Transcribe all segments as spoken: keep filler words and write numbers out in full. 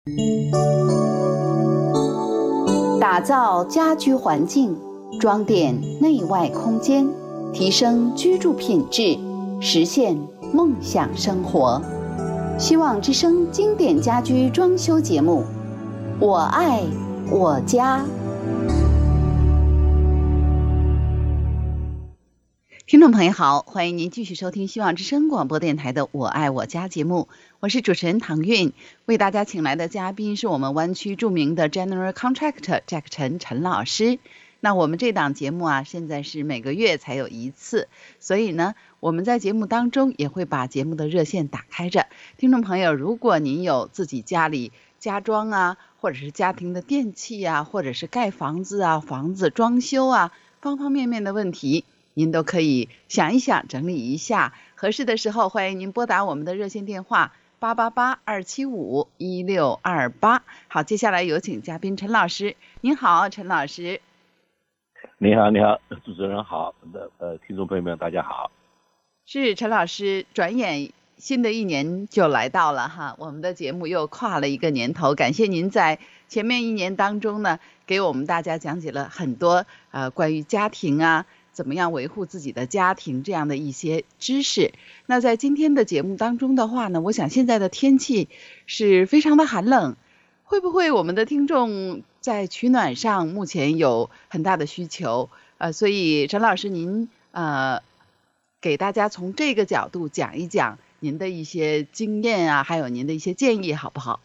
打造家居环境，装点内外空间，提升居住品质，实现梦想生活。希望之声经典家居装修节目，我爱我家。听众朋友好，欢迎您继续收听希望之声广播电台的我爱我家节目，我是主持人唐韵。为大家请来的嘉宾是我们湾区著名的 General Contractor Jack 陈陈老师。那我们这档节目啊，现在是每个月才有一次，所以呢，我们在节目当中也会把节目的热线打开着。听众朋友，如果您有自己家里家装啊，或者是家庭的电器啊，或者是盖房子啊、房子装修啊，方方面面的问题，您都可以想一想，整理一下，合适的时候欢迎您拨打我们的热线电话八八八二七五一六二八。好，接下来有请嘉宾陈老师。您好，陈老师。 你好，你好，主持人好，的呃，听众朋友们大家好。 是陈老师，转眼新的一年就来到了哈，我们的节目又跨了一个年头，感谢您在前面一年当中呢，给我们大家讲解了很多呃关于家庭啊，怎么样维护自己的家庭这样的一些知识。那在今天的节目当中的话呢，我想现在的天气是非常的寒冷，会不会我们的听众在取暖上目前有很大的需求？呃，所以陈老师您呃给大家从这个角度讲一讲您的一些经验啊，还有您的一些建议，好不好？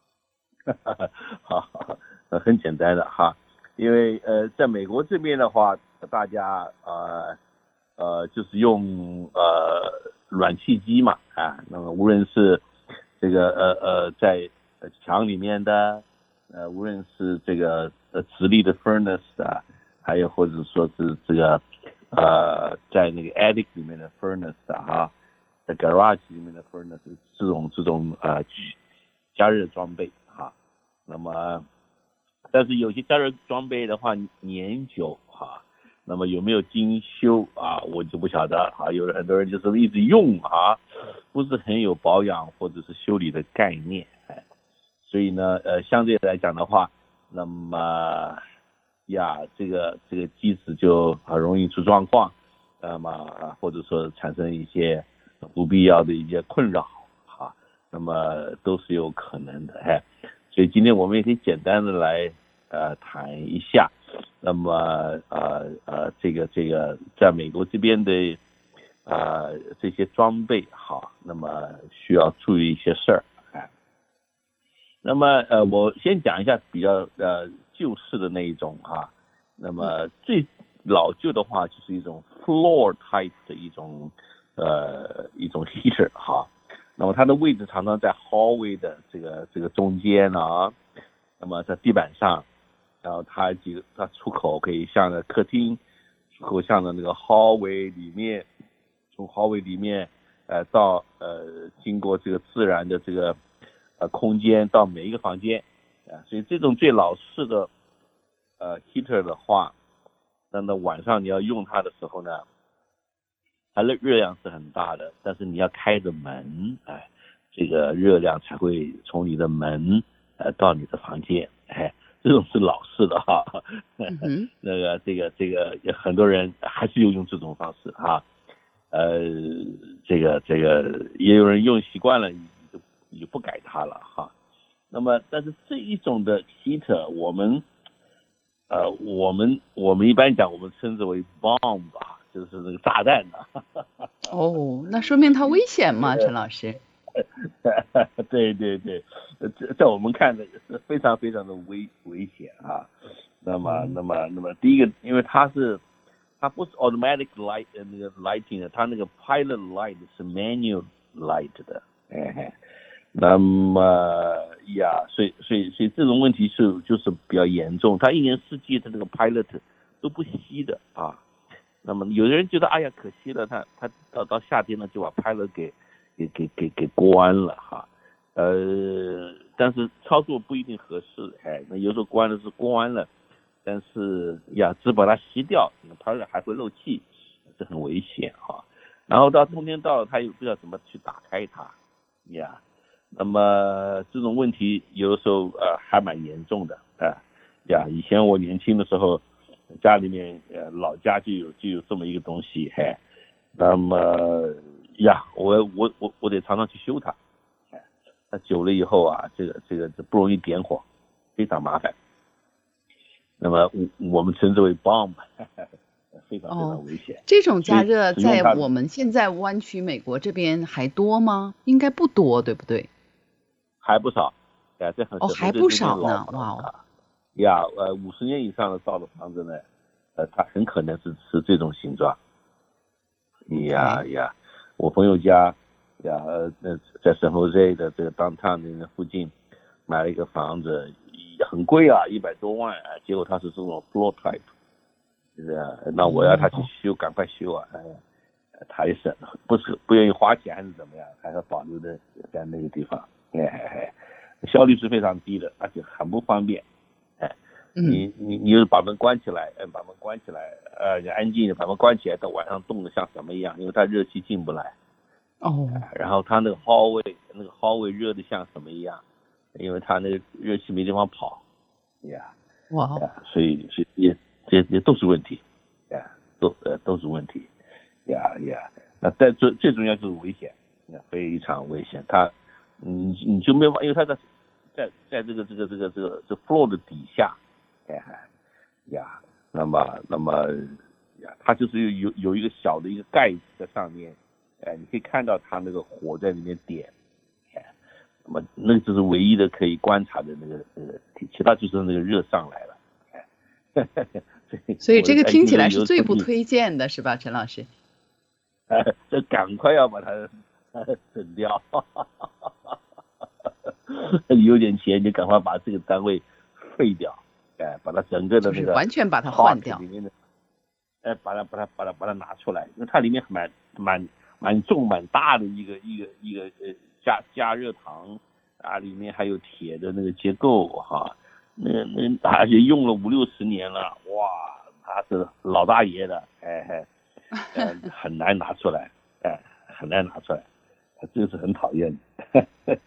好，很简单的哈，因为呃，在美国这边的话，大家呃呃就是用呃暖气机嘛啊，那么无论是这个呃呃在墙里面的，呃无论是这个呃直立的 furnace 啊，还有或者说是这个呃在那个 attic 里面的 furnace 啊，哈，在 garage 里面的 furnace 这种这种呃加热装备哈，那么但是有些加热装备的话年久哈。那么有没有精修啊？我就不晓得啊。有很多人就是一直用啊，不是很有保养或者是修理的概念，哎，所以呢，呃，相对来讲的话，那么呀，这个这个机子就很容易出状况，那么或者说产生一些不必要的一些困扰啊，那么都是有可能的，哎，所以今天我们也可以简单的来呃谈一下。那么呃呃这个这个在美国这边的呃这些装备哈，那么需要注意一些事儿，哎，那么呃我先讲一下比较呃旧式的那一种哈，那么最老旧的话就是一种 floor type 的一种呃一种 heater 哈，那么它的位置常常在 hallway 的这个这个中间啊，那么在地板上。然后它几个，它出口可以向着客厅，出口向着那个 hallway 里面，从 hallway 里面，呃，到呃，经过这个自然的这个呃空间到每一个房间，啊、呃，所以这种最老式的呃 heater 的话，那么晚上你要用它的时候呢，它的热量是很大的，但是你要开着门，哎、呃，这个热量才会从你的门呃到你的房间，哎。这种是老式的哈，嗯、那个这个这个很多人还是用这种方式哈，呃，这个这个也有人用习惯了，你就你就不改它了哈。那么，但是这一种的 heater， 我们呃我们我们一般讲我们称之为 bomb 吧，就是那个炸弹的。 哦，那说明它危险吗，陈老师？ 对对对，在我们看的是非常非常的危危险啊。那么，嗯、那么，那么第一个，因为它是它不是 automatic light 那个 lighting 的，它那个 pilot light 是 manual light 的，哎，那么呀，所以所以所以这种问题是就是比较严重，它一年四季它这个 pilot 都不熄的啊。那么有的人觉得哎呀可惜了，他他到到夏天呢就把 pilot 给给给给给关了哈，呃，但是操作不一定合适，哎，那有时候关了是关了，但是呀，只把它熄掉，它还会漏气，这很危险哈。然后到冬天到了，他又不知道怎么去打开它，呀， 那么这种问题有的时候呃还蛮严重的啊、呃、呀。以前我年轻的时候，家里面呃老家就有就有这么一个东西，嘿，那么呀，我我我我得常常去修它，哎，那久了以后啊，这个这个不容易点火，非常麻烦。那么我我们称之为 bomb， 非常非常危险。 哦，这种加热在我们现在湾区美国这边还多吗？应该不多，对不对？ 还不少，哎、呃，这很哦，还不少呢，哇哦！ 呀，呃，五十年以上的造的房子呢，呃，它很可能是是这种形状。呀、okay. 呀，我朋友家呀，呃，在圣何塞的这个 downtown 那个附近买了一个房子，很贵啊，一百多万啊，结果他是这种 floor type， 是啊，那我要他去修，嗯、赶快修啊，哎，他也是不是不愿意花钱还是怎么样，还是保留的在那个地方，哎哎，效率是非常低的，而且很不方便，哎。你你你又把门关起来，呃，把门关起来，呃，你安静的把门关起来，到晚上冻得像什么一样，因为它热气进不来。 哦、 呃。然后它那个 hallway 那个 hallway 热的像什么一样，因为它那个热气没地方跑，呀， 哇， 呀，所以所以也这这都是问题，呀，都呃都是问题，呀呀，那但最最重要就是危险，非常危险，它你你就没有，因为它在在在这个这个这个这个这 floor 的底下。哎呀，那么那么呀，它就是有有一个小的一个盖子在上面，哎，你可以看到它那个火在里面点，哎，那么那就是唯一的可以观察的那个那个，其他就是那个热上来了，哎， 所以这个听起来是最不推荐的，是吧，陈老师？ 哎，这赶快要把它整掉，有点钱你赶快把这个单位废掉。哎，把它整个的那个完全把它换掉， 里面的，哎，把它把它把它把它拿出来，因为它里面蛮蛮蛮重蛮大的一个一个一个呃加加热膛啊，里面还有铁的那个结构哈，那那而且用了五六十年了，哇，它是老大爷的，哎哎，很难拿出来，哎，很难拿出来，这是很讨厌的。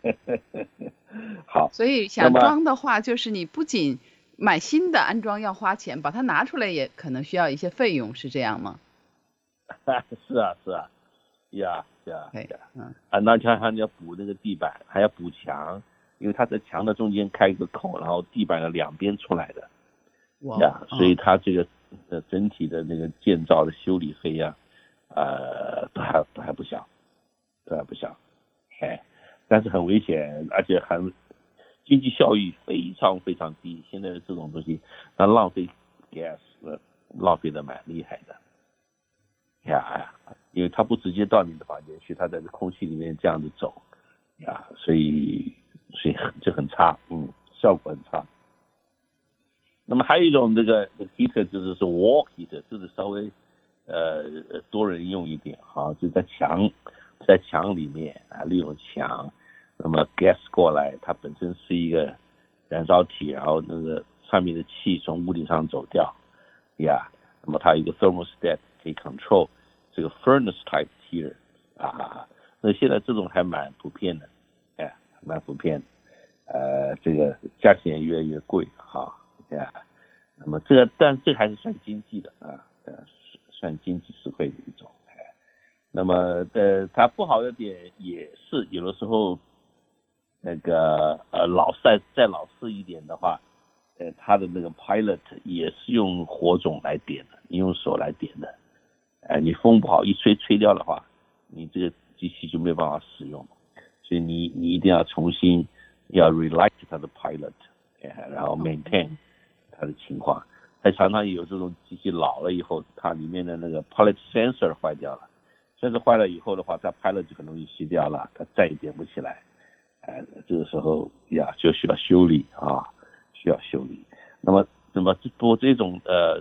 好， 所以想装的话，就是你不仅买新的安装要花钱，把它拿出来也可能需要一些费用，是这样吗？ 是啊是啊，呀呀呀，嗯啊，那像还要补那个地板，还要补墙，因为它在墙的中间开一个口，然后地板的两边出来的，呀，所以它这个呃整体的那个建造的修理费呀，呃，都还都还不小，都还不小，哎，但是很危险，而且很。经济效益非常非常低，现在的这种东西，它浪费 gas， 浪费的蛮厉害的，呀，因为它不直接到你的房间去，它在这空气里面这样子走，呀，所以所以就很差，嗯，效果很差。那么还有一种这个 heater 就是说 wall heater， 就是稍微呃多人用一点哈，就在墙在墙里面啊，利用墙。那么 gas 过来，它本身是一个燃烧体，然后那个上面的气从屋顶上走掉，呀，那么它有一个 thermostat 可以 control 这个 furnace type heater 啊，那现在这种还蛮普遍的，哎，蛮普遍的，呃，这个价钱越来越贵哈，呀，那么这个但这还是算经济的啊，呃，算经济实惠的一种，哎，那么呃，它不好的点也是有的时候。那个呃老再再老式一点的话，呃，它的那个 pilot 也是用火种来点的，你用手来点的，哎、呃，你风不好一吹吹掉的话，你这个机器就没有办法使用，所以你你一定要重新要 relight 它的 pilot， 哎，然后 maintain 它的情况。它常常有这种机器老了以后，它里面的那个 pilot sensor 坏掉了，sensor 坏了以后的话，它 pilot 就很容易熄掉了，它再也点不起来。哎，这个时候呀就需要修理啊，需要修理。那么，那么不过这种呃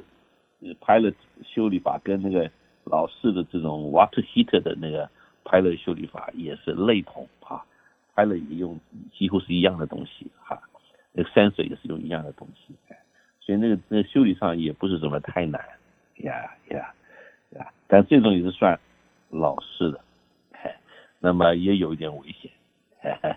pilot 修理法跟那个老式的这种 water heater 的那个 pilot 修理法也是类同啊 ，pilot 也用几乎是一样的东西哈，那个 sensor 也是用一样的东西，所以那个那个修理上也不是什么太难呀呀呀，但这种也是算老式的，那么也有一点危险。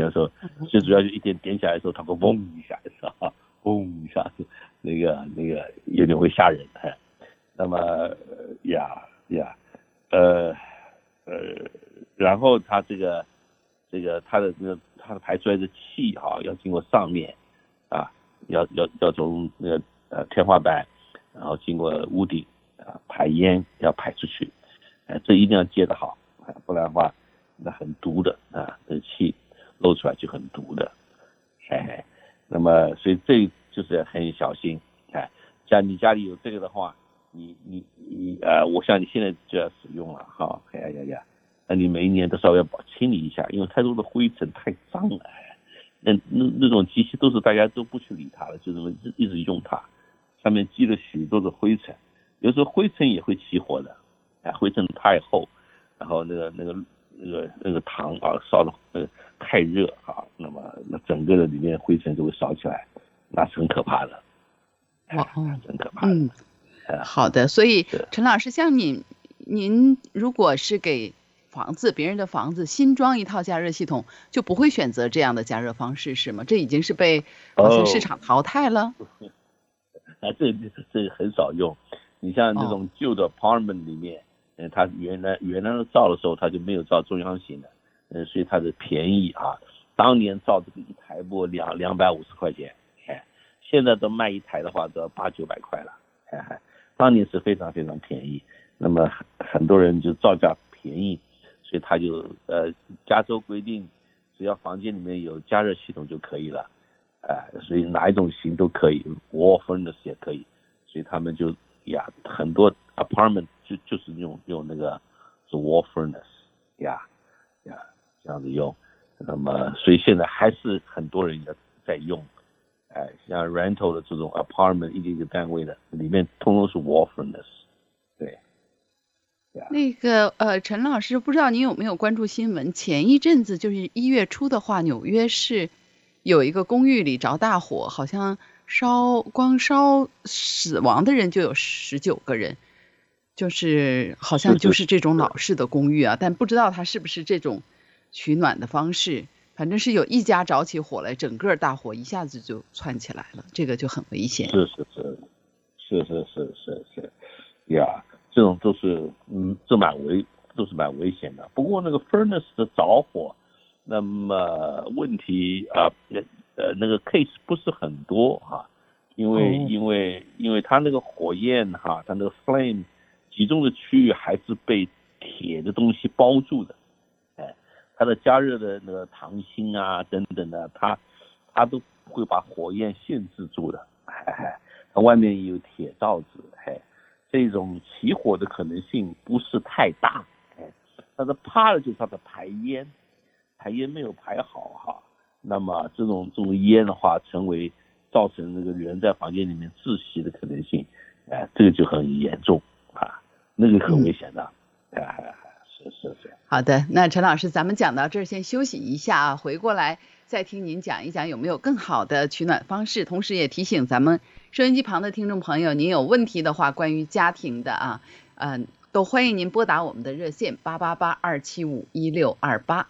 天的时候，最主要就一点点起来的时候，它会嗡一下，是吧？嗡一下，那个那个有点会吓人。哎，那么呀呀，呃呃，然后它这个这个它的那个它排出来的气哈、啊，要经过上面啊，要要要从那个呃天花板，然后经过屋顶啊排烟要排出去，哎、呃，这一定要接得好，啊，不然的话那很毒的啊，这气漏出来就很毒的，哎，那么所以这就是很小心，哎，像你家里有这个的话，你你你呃，我想你现在就要使用了哈，哎呀呀呀，那你每一年都稍微要清理一下，因为太多的灰尘太脏了，那那那种机器都是大家都不去理它了，就这么一直用它，上面积了许多的灰尘，有时候灰尘也会起火的，哎，灰尘太厚，然后那个那个那个那个糖啊烧的呃太热啊，那么那整个的里面灰尘就会烧起来，那是很可怕的， 哇哦， 很可怕的。 嗯，好的，所以陈老师，像您您如果是给房子别人的房子新装一套加热系统，就不会选择这样的加热方式是吗？这已经是被好像市场淘汰了。 哦、啊，这这很少用。你像那种旧的 apartment 里面，嗯、哦，它原来原来的造的时候，它就没有造中央型的，嗯，所以它的便宜啊。当年造这个一台不两两百五十块钱，哎，现在都卖一台的话都要八九百块了，哎哎，当年是非常非常便宜。那么很多人就造价便宜。所以他就呃，加州规定，只要房间里面有加热系统就可以了，哎、呃，所以哪一种型都可以 ，wall furnace 也可以，所以他们就呀，很多 apartment 就就是用用那个是 wall furnace 呀呀这样子用，那么所以现在还是很多人在用，哎、呃，像 rental 的这种 apartment 一个一个单位的，里面通通是 wall furnace， 对。 那个呃，陈老师，不知道您有没有关注新闻？前一阵子就是一月初的话，纽约市有一个公寓里着大火，好像烧光烧死亡的人就有十九个人，就是好像就是这种老式的公寓啊，但不知道它是不是这种取暖的方式。反正是有一家着起火来，整个大火一下子就窜起来了，这个就很危险。 是是是是是是是是呀。这种都是，嗯，这蛮危，都是蛮危险的。不过那个 furnace 的着火，那么问题啊，呃，那个 case 不是很多哈，因为、哦、因为因为它那个火焰哈，它那个 flame 集中的区域还是被铁的东西包住的，哎，它的加热的那个糖芯啊等等的，它它都会把火焰限制住的，哎，它外面有铁罩子，哎。这种起火的可能性不是太大，哎，但是怕的就是它的排烟，排烟没有排好哈，那么这种这种烟的话，成为造成那个人在房间里面窒息的可能性，哎，这个就很严重啊，那个很危险的，哎、嗯，是是是。 好的，那陈老师，咱们讲到这儿，先休息一下啊，回过来再听您讲一讲有没有更好的取暖方式，同时也提醒咱们收音机旁的听众朋友，您有问题的话，关于家庭的啊，嗯、呃，都欢迎您拨打我们的热线八八八二七五一六二八。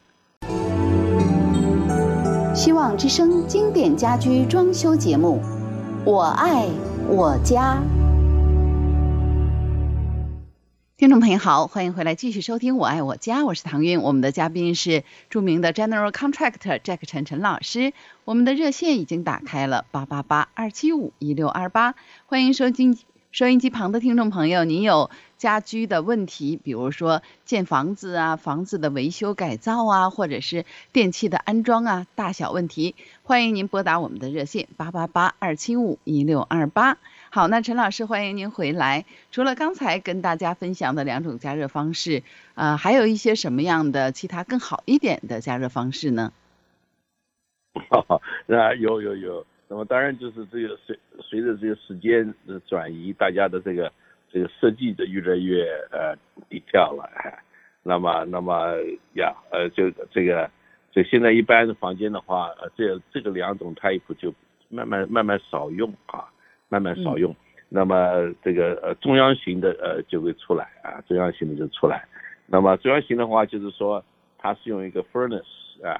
希望之声经典家居装修节目，我爱我家。 听众朋友好，欢迎回来继续收听我爱我家，我是唐韵，我们的嘉宾是著名的 General Contractor Jack 陈陈老师，我们的热线已经打开了八八八二七五一六二八，欢迎收听收音机旁的听众朋友，您有家居的问题，比如说建房子啊，房子的维修改造啊，或者是电器的安装啊，大小问题，欢迎您拨打我们的热线八八八二七五一六二八。好，那陈老师欢迎您回来。除了刚才跟大家分享的两种加热方式，呃，还有一些什么样的其他更好一点的加热方式呢？ 那有有有，那么当然就是这个随随着这个时间的转移，大家的这个这个设计的越来越呃低调了，哎，那么那么呀呃就这个这现在一般的房间的话，呃这这个两种 type 就慢慢慢慢少用啊。慢慢少用，嗯、那么这个呃中央型的呃就会出来啊，中央型的就出来。那么中央型的话，就是说它是用一个 furnace 啊，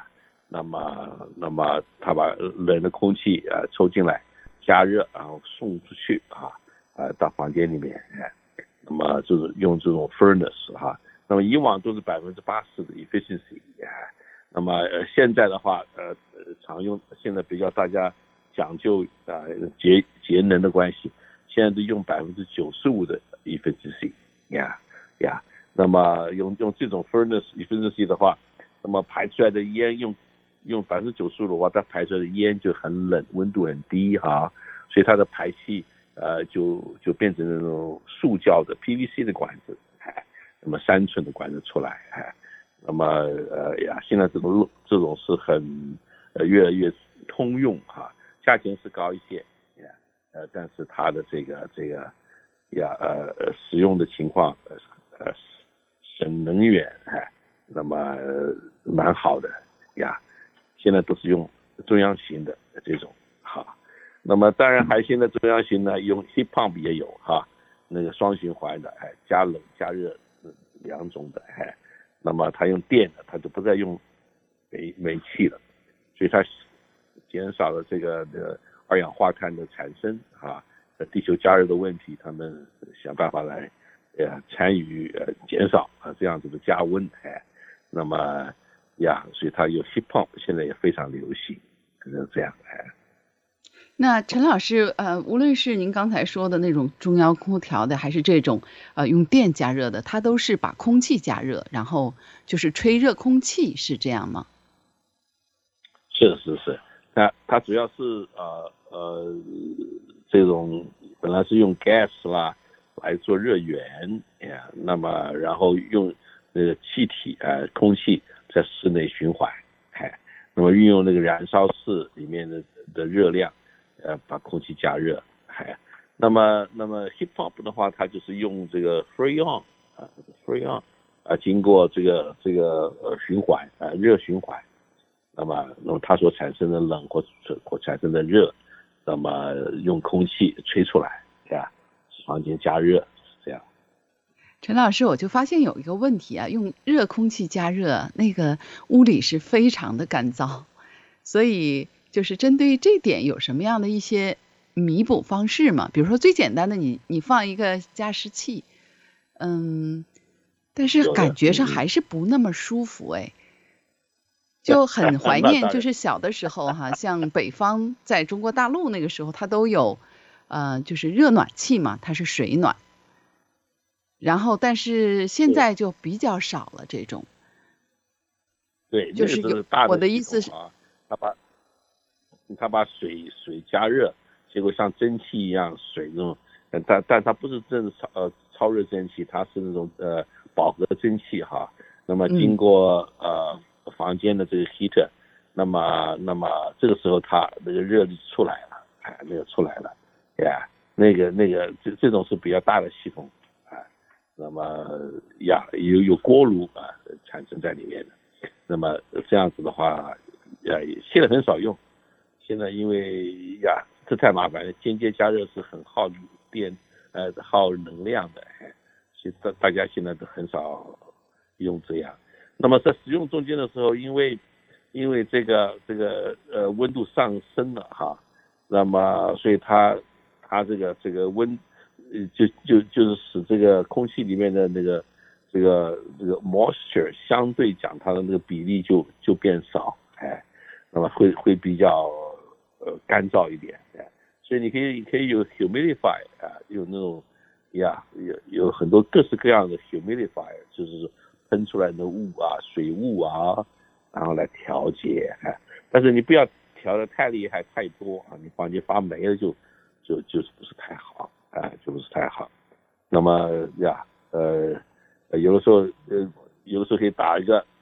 那么那么它把冷的空气啊抽进来，加热，然后送出去啊，呃到房间里面，哎，那么就是用这种 furnace 哈、啊，那么以往都是百分之八十的 efficiency， 哎，那么呃现在的话，呃常用现在比较大家讲究啊、呃、节节能的关系，现在都用百分之九十五的 efficiency， 呀呀，那么用用这种 furnace efficiency 的话，那么排出来的烟用用百分之九十五的话，它排出来的烟就很冷，温度很低哈，所以它的排气呃就就变成那种塑胶的 P V C 的管子，哎，那么三寸的管子出来，哎，那么呃呀，现在这种这种是很呃越来越通用哈，价钱是高一些，呀，呃，但是它的这个这个呀呃使用的情况呃呃省能源，哎，那么、呃、蛮好的呀。现在都是用中央型的这种哈，那么当然还现在中央型呢用 heat pump 也有哈，那个双循环的，哎，加冷加热两种的，哎，那么它用电的，它就不再用煤煤气了，所以它减少了这个的二氧化碳的产生啊，地球加热的问题，他们想办法来呃参与呃减少啊这样子的加温，哎，那么。呀，所以它有 heat pump， 现在也非常流行，就是这样。哎， 那陈老师，呃，无论是您刚才说的那种中央空调的，还是这种呃用电加热的，它都是把空气加热，然后就是吹热空气，是这样吗？ 是是是，那它主要是呃呃这种本来是用 gas 啦来做热源呀，那么然后用那个气体呃空气。在室内循环，哎，那么运用那个燃烧室里面的的热量，呃，把空气加热，哎，那么那么 heat pump 的话，它就是用这个 freon 啊 freon 啊，经过这个这个呃循环啊热循环，那么那么它所产生的冷或或产生的热，那么用空气吹出来，对吧？房间加热是这样。 陈老师，我就发现有一个问题啊，用热空气加热，那个屋里是非常的干燥，所以就是针对这点有什么样的一些弥补方式吗？比如说最简单的你，你你放一个加湿器，嗯，但是感觉上还是不那么舒服哎，就很怀念，就是小的时候哈，像北方在中国大陆那个时候，它都有呃，就是热暖气嘛，它是水暖。然后，但是现在就比较少了这种。 对， 就是有大的我的意思是， 他把他把水水加热，结果像蒸汽一样水那种，但但它不是正超呃超热蒸汽，它是那种呃饱和蒸汽哈。那么经过、嗯、呃房间的这个 heater， 那么那么这个时候它那个热力出来了，哎，那个出来了，呀，那个那个这这种是比较大的系统。那么呀，有有锅炉啊产生在里面的，那么这样子的话，呃，现在很少用。现在因为呀，这太麻烦了，间接加热是很耗电，呃，耗能量的，所以大大家现在都很少用这样。那么在使用中间的时候，因为因为这个这个呃温度上升了哈，那么所以它它这个这个温。呃，就就就是使这个空气里面的那个这个这个 moisture 相对讲它的那个比例就就变少，哎，那么会会比较呃干燥一点，哎，所以你可以可以有 humidify 啊，有那种呀有有很多各式各样的 humidifier， 就是喷出来的雾啊、水雾啊，然后来调节，哎，但是你不要调得太厉害太多啊，你房间发霉了就就就是不是太好。啊，就不是太好。那么呀，呃，有的时候，呃，有的时候可以打一个，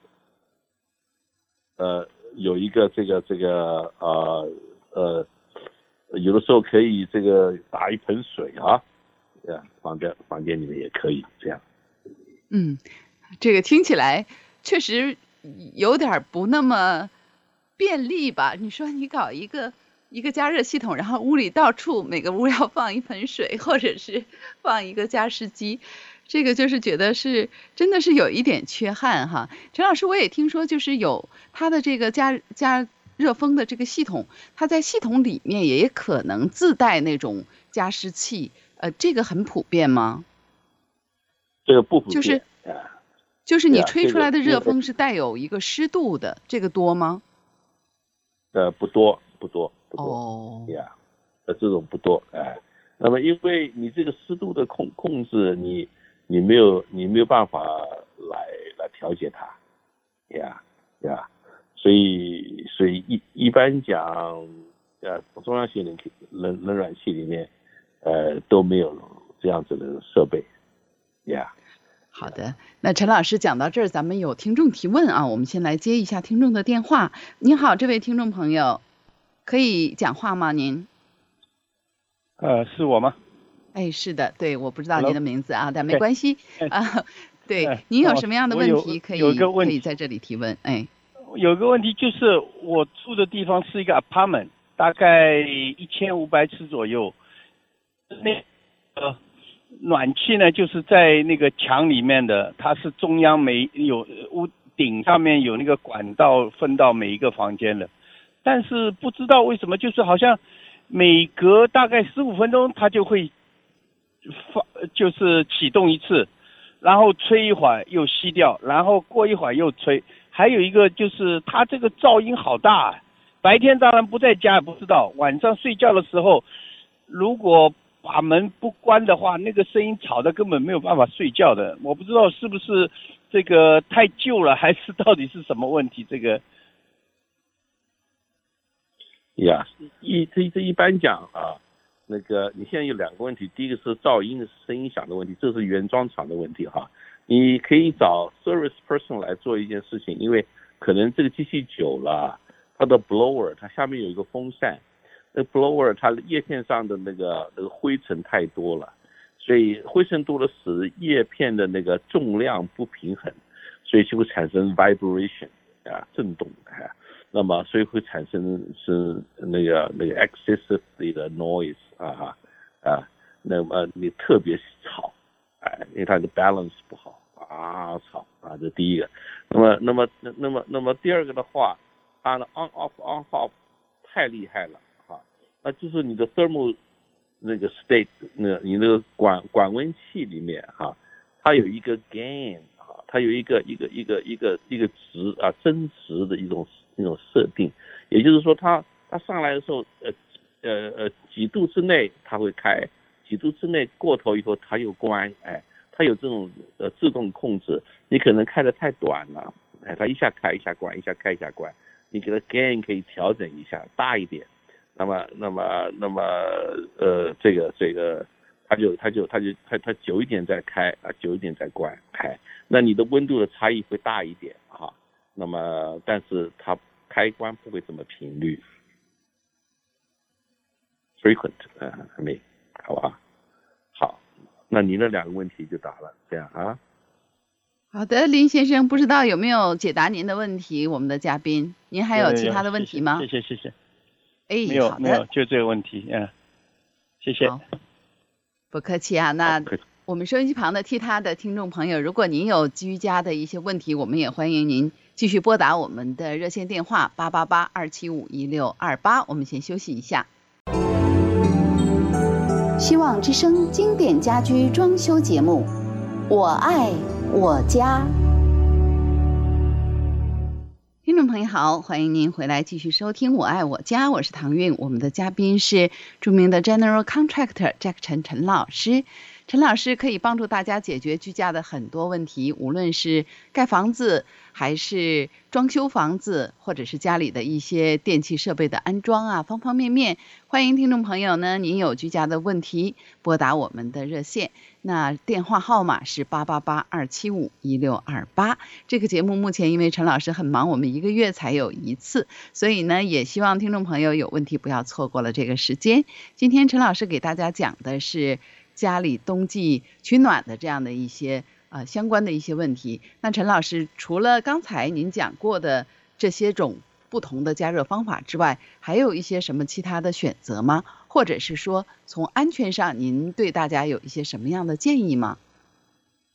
呃，有一个这个这个呃呃，有的时候可以这个打一盆水啊，呀，放在房间里面也可以这样。 嗯，这个听起来确实有点不那么便利吧？你说你搞一个。一个加热系统，然后屋里到处每个屋要放一盆水，或者是放一个加湿机， 这个就是觉得是真的是有一点缺憾哈。陈老师，我也听说就是有它的这个加加热风的这个系统，它在系统里面也可能自带那种加湿器，呃，这个很普遍吗？ 这个不普遍， 就是就是你吹出来的热风是带有一个湿度的，这个多吗？ 呃，不多，不多，不多。 哦， 呀，呃，这种不多，哎。那么，因为你这个湿度的控控制，你你没有你没有办法来来调节它，呀呀，所以所以一一般讲，呃，中央型冷冷冷暖气里面，呃，都没有这样子的设备，呀。 好的，那陈老师讲到这儿，咱们有听众提问啊，我们先来接一下听众的电话。您好，这位听众朋友，可以讲话吗？您？ 呃，是我吗？ 哎，是的，对，我不知道 Hello? 您的名字啊，但没关系啊。对， 哎您有什么样的问题可以有个问题可以在这里提问？哎， 有个问题就是我住的地方是一个 apartment， 大概一千五百尺左右，那呃。暖气呢，就是在那个墙里面的，它是中央每有屋顶上面有那个管道分到每一个房间的，但是不知道为什么，就是好像每隔大概十五分钟它就会发，就是启动一次，然后吹一会儿又熄掉，然后过一会儿又吹。还有一个就是它这个噪音好大，白天当然不在家也不知道，晚上睡觉的时候如果把门不关的话，那个声音吵得根本没有办法睡觉的。我不知道是不是这个太旧了，还是到底是什么问题？这个呀，一这这一般讲啊，那个你现在有两个问题，第一个是噪音声音响的问题，这是原装厂的问题哈。你可以找 service person 来做一件事情，因为可能这个机器久了，它的 blower 它下面有一个风扇。那 blower 它叶片上的那个那个灰尘太多了，所以灰尘多了使叶片的那个重量不平衡，所以就会产生 vibration 啊震动啊，那么所以会产生是那个那个 excessive 的 noise 啊啊，那么你特别吵，哎，因为它的 balance 不好啊吵啊，这第一个。那么那么那么那么第二个的话，它的 on off on off 太厉害了。那就是你的 thermal 那个 state， 那你那个管管温器里面哈，它有一个 gain 啊，它有一个一个一个一个一个值啊增值的一种一种设定，也就是说它它上来的时候呃呃呃几度之内它会开，几度之内过头以后它又关，哎，它有这种呃自动控制，你可能开的太短了，哎，它一下开一下关，一下开一下关，你给它 gain 可以调整一下大一点。那么，那么，那么，呃，这个，这个，它就，它就，它就，它，它久一点再开啊，久一点再关开，那你的温度的差异会大一点啊。那么，但是它开关不会这么频率 ，frequent， 嗯，没，好吧？好，那您的两个问题就答了，这样啊。 好的，林先生，不知道有没有解答您的问题？我们的嘉宾，您还有其他的问题吗？ 谢谢，谢谢。 哎， 没有没有，就这个问题，嗯，谢谢。 不客气啊，那我们收音机旁的其他的听众朋友，如果您有居家的一些问题，我们也欢迎您继续拨打我们的热线电话八八八二七五一六二八。我们先休息一下。 希望之声经典家居装修节目，我爱我家。 听众朋友好，欢迎您回来继续收听我爱我家，我是唐韵，我们的嘉宾是著名的 General Contractor Jack 陈陈老师。陈老师可以帮助大家解决居家的很多问题，无论是盖房子还是装修房子，或者是家里的一些电器设备的安装啊，方方面面。欢迎听众朋友呢，您有居家的问题拨打我们的热线，那电话号码是八八八二七五一六二八。这个节目目前因为陈老师很忙，我们一个月才有一次，所以呢也希望听众朋友有问题不要错过了这个时间。今天陈老师给大家讲的是家里冬季取暖的这样的一些呃相关的一些问题。那陈老师除了刚才您讲过的这些种不同的加热方法之外，还有一些什么其他的选择吗？或者是说从安全上您对大家有一些什么样的建议吗？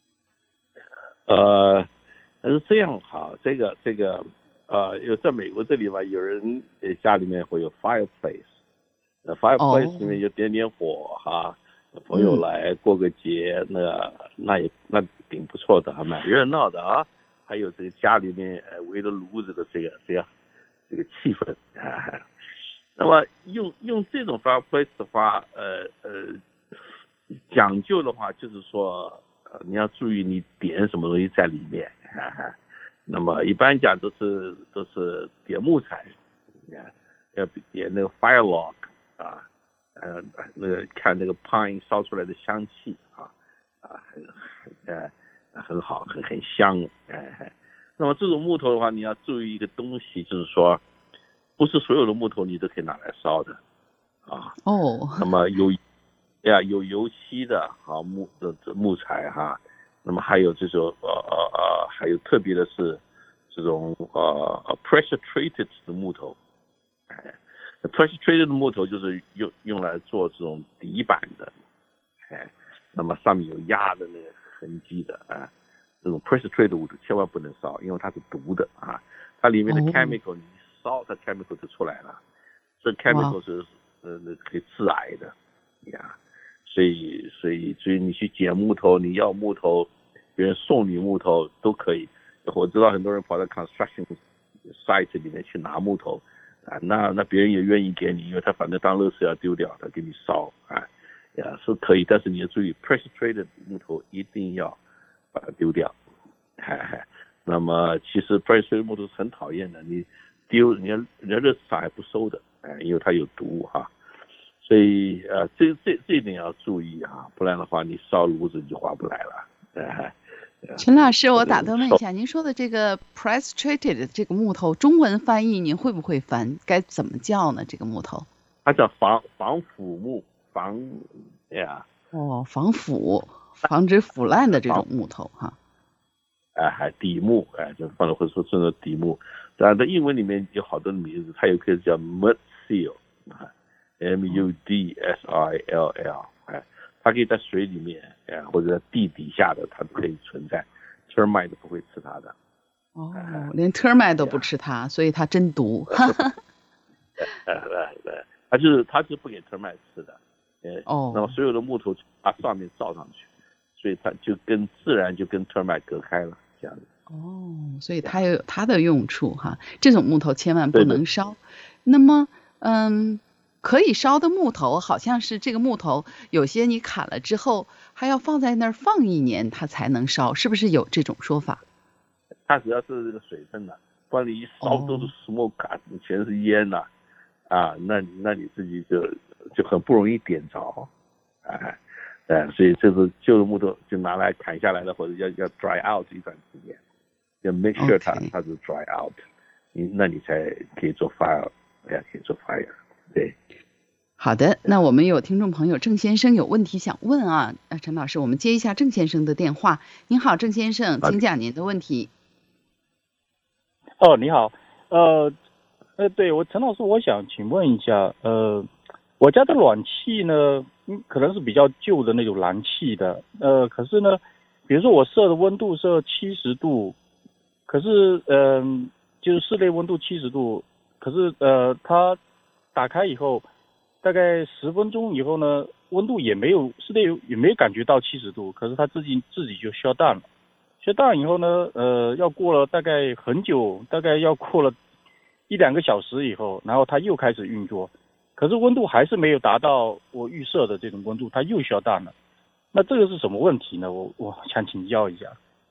呃，是这样哈，这个这个呃，有在美国这里嘛，有人家里面会有 fireplace， 呃 fireplace 里面有点点火哈，朋友来过个节，嗯、那那也那挺不错的，还蛮热闹的啊。还有这个家里面呃围着炉子的这个这样这个气氛啊。那么用用这种 fireplace 的话，呃呃，讲究的话就是说，呃，你要注意你点什么东西在里面。啊、那么一般讲都是都是点木材，要点那个 fire log 啊，呃，那个看那个 pine 烧出来的香气啊啊，呃很好，很很香。哎，那么这种木头的话，你要注意一个东西，就是说。不是所有的木头你都可以拿来烧的，啊， 哦， 那么有呀有油漆的啊木的木材哈，那么还有这种呃呃呃还有特别的是这种呃 pressure treated 的木头，哎 ，pressure treated 的木头就是用用来做这种底板的，哎，那么上面有压的那个痕迹的啊，这种 pressure treated 的木头千万不能烧，因为它是毒的啊，它里面的 chemical 你。烧它 chemical 就出来了，这 chemical 是呃可以致癌的呀，所以所以所以你去捡木头，你要木头，别人送你木头都可以。我知道很多人跑到 construction site 里面去拿木头啊，那那别人也愿意给你，因为他反正当垃圾要丢掉，他给你烧啊呀是可以，但是你要注意 pressure treated 木头一定要把它丢掉。嗨嗨，那么其实 pressure treated 木头是很讨厌的，你。丢人家人家热市场还不收的，哎，因为它有毒哈，所以呃这这这一点要注意啊，不然的话你烧炉子就划不来了。哎， 陈老师，我打断问一下，您说的这个 press treated 这个木头，中文翻译您会不会翻？该怎么叫呢？这个木头？ 它叫防防腐木，防呀。 哦，防腐，防止腐烂的这种木头哈。 哎，还底木，哎，就放了或者说这种底木。当然，在英文里面有好多的名字，它有个叫 mud seal， M U D S I L L， 哎，它可以在水里面，哎，或者在地底下的，它都可以存在 ，termite 不会吃它的。 哦，连 termite 都不吃它，所以它真毒。 哎哎哎，它就是它就是不给 termite 吃的，呃， 哦， 那么所有的木头把上面罩上去，所以它就跟自然就跟 termite 隔开了。这样子哦，所以它也有它的用处哈。这种木头千万不能烧。那么，嗯，可以烧的木头，好像是这个木头有些你砍了之后，还要放在那儿放一年，它才能烧，是不是有这种说法？ 它主要是这个水分的，不然你一烧都是 smoke 啊，全是烟呐，啊，那那你自己就就很不容易点着，哎。呃，所以这是旧的木头就拿来砍下来的，或者要要 dry out 一段时间，要 make sure 它、okay. 它是 dry out， 你那你才可以做 fire， 哎呀，可以做 fire， 对。 好的，那我们有听众朋友郑先生有问题想问啊，呃，陈老师，我们接一下郑先生的电话。您好，郑先生，请讲您的问题。 哦，你好，呃，呃，对我陈老师，我想请问一下，呃，我家的暖气呢？嗯，可能是比较旧的那种燃气的，呃，可是呢，比如说我设的温度设七十度，可是嗯、呃，就是室内温度七十度，可是呃，它打开以后，大概十分钟以后呢，温度也没有室内也没有感觉到七十度，可是它自己自己就shut down了，shut down以后呢，呃，要过了大概很久，大概要过了一两个小时以后，然后它又开始运作。可是温度还是没有达到我预设的这种温度，它又shut down了。那这个是什么问题呢？我我想请教一下。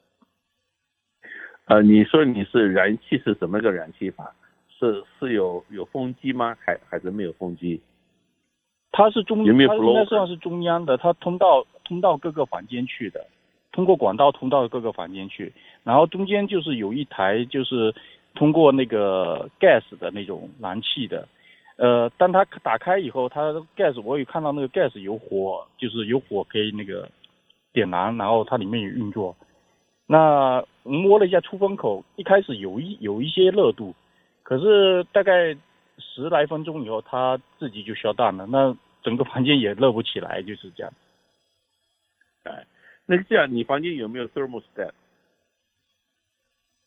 呃，你说你是燃气是怎么个燃气法？是是有有风机吗？还还是没有风机？ 它是中， 有没有它应该算是中央的，它通到通到各个房间去的，通过管道通到各个房间去，然后中间就是有一台就是通过那个 gas 的那种燃气的。呃，当它打开以后，它 gas 我有看到那个 gas 有火，就是有火可以那个点燃，然后它里面有运作。那摸了一下出风口，一开始有一有一些热度，可是大概十来分钟以后，它自己就shut down了，那整个房间也热不起来，就是这样。 哎，那这样你房间有没有 thermostat？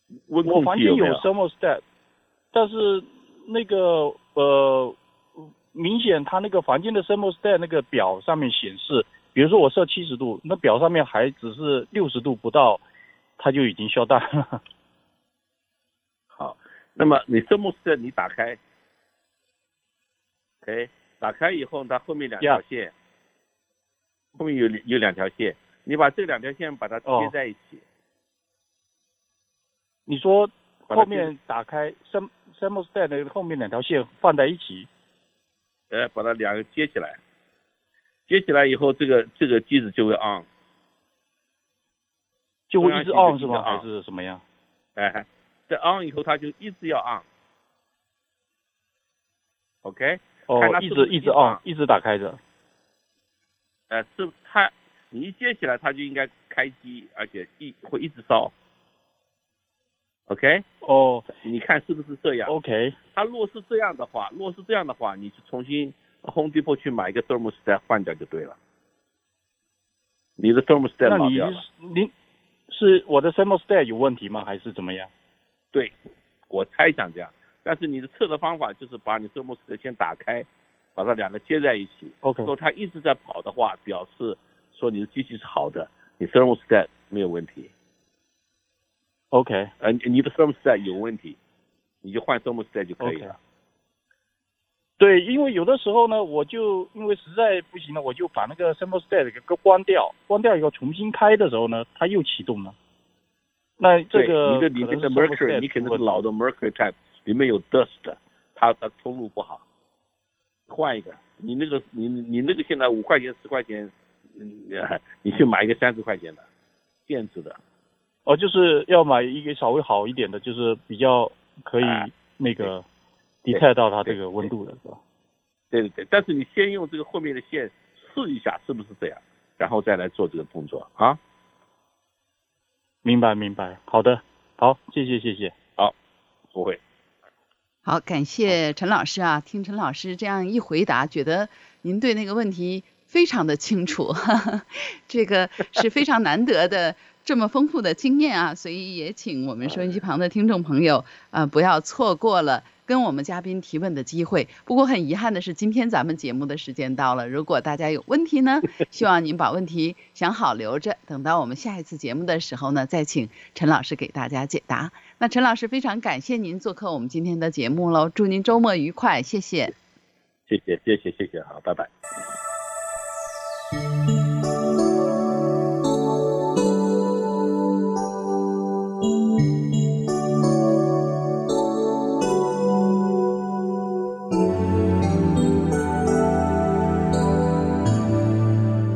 温我房间有控器有没有？ thermostat，但是那个呃，明显它那个房间的 thermostat 那个表上面显示，比如说我设七十度，那表上面还只是六十度不到，它就已经消淡了。 好，那么你 thermostat 你打开 ，OK， 打开以后它后面两条线， yeah. 后面有有两条线，你把这两条线把它接在一起。Oh. 你说后面打开 thermostat 的后面两条线放在一起， 呃，把它两个接起来，接起来以后，这个这个机子就会 on， 就会一直 on 是吗？还是什么样？ 哎，在 on 以后，它就一直要 on。OK。 哦，一直一直 on， 一直打开着。 呃，是它，你一接起来，它就应该开机，而且一会一直烧。OK， 哦， 你看是不是这样 ？OK， 它若是这样的话，若是这样的话，你就重新 Home Depot 去买一个 thermostat 换掉就对了。你的 thermostat 老掉了。 那你你是我的 thermostat 有问题吗？还是怎么样？ 对，我猜想这样。但是你的测的方法就是把你 thermostat 先打开，把它两个接在一起。 OK， 说它一直在跑的话，表示说你的机器是好的，你 thermostat 没有问题。 OK， 呃，你的 thermostat 有问题，你就换 thermostat 就可以了。Okay. 对，因为有的时候呢，我就因为实在不行了，我就把那个 thermostat 给关掉，关掉以后重新开的时候呢，它又启动了。那这个你的你那个 Mercury， 你可能是老的 Mercury type， 里面有 dust， 它的通路不好，换一个。你那个你你那个现在五块钱十块钱，嗯，你去买一个三十块钱的电子的。 哦，就是要买一个稍微好一点的，就是比较可以那个 detect 到它这个温度的，是吧？ 对对对，但是你先用这个后面的线试一下是不是这样，然后再来做这个动作啊。 明白明白，好的，好，谢谢谢谢， 好，不会。 好，感谢陈老师啊，听陈老师这样一回答，觉得您对那个问题非常的清楚，呵呵，这个是非常难得的这么丰富的经验啊，所以也请我们收音机旁的听众朋友啊、呃，不要错过了跟我们嘉宾提问的机会。不过很遗憾的是，今天咱们节目的时间到了，如果大家有问题呢，希望您把问题想好留着，等到我们下一次节目的时候呢，再请陈老师给大家解答。那陈老师非常感谢您做客我们今天的节目喽，祝您周末愉快，谢谢。 谢谢谢谢谢谢，好，拜拜。